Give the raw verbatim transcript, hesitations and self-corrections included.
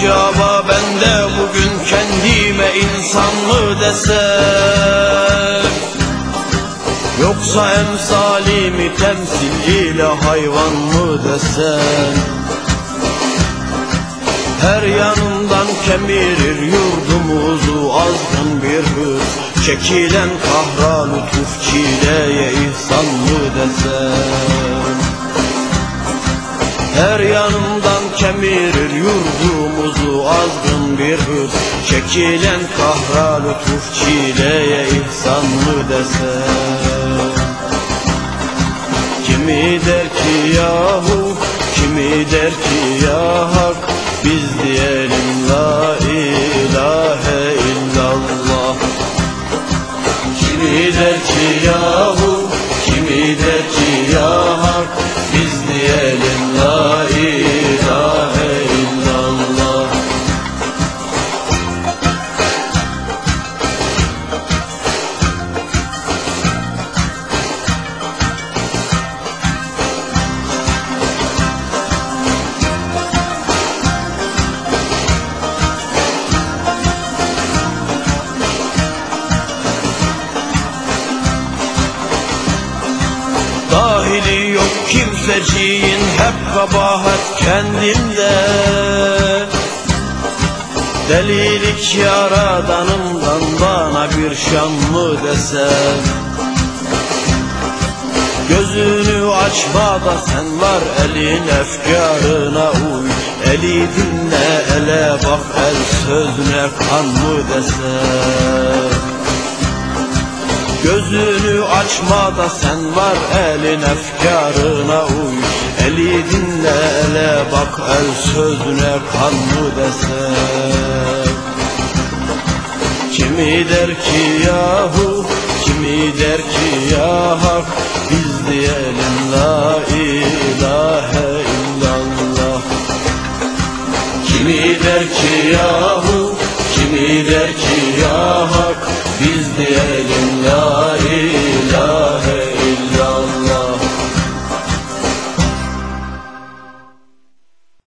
Acaba ben de bugün kendime insan mı desem, yoksa emsalimi temsil ile hayvan mı desem? Her yanından kemirir yurdumuzu azgın bir hırs, çekilen kahra lütuf çileye ihsan mı desem? Her yanından kemirir yurdumuzu azgın bir hırs, çekilen kahra lütuf çileye ihsan mı desem? Kimi der ki yahu, kimi der ki ya hak, biz diyelim la ilahe illallah. Kimi der ki yahu, kimi der ki ya hak, biz diyelim la ilahe illallah. Dahili yok kimseciğin, hep kabahat kendimde. Delilik yaradanımdan bana bir şan mı desem? Gözünü açma da sen var, elin efkarına uy. Eli dinle, ele bak, el sözüne kan mı desem? Gözünü açma da sen var, elin efkarına uy. Eli dinle, ele bak, el sözüne kan mı desem? Kimi der ki yahu, kimi der ki ya hak, biz diyelim la ilahe illallah. Kimi der ki yahu, kimi der ki ya hak, biz diyelim la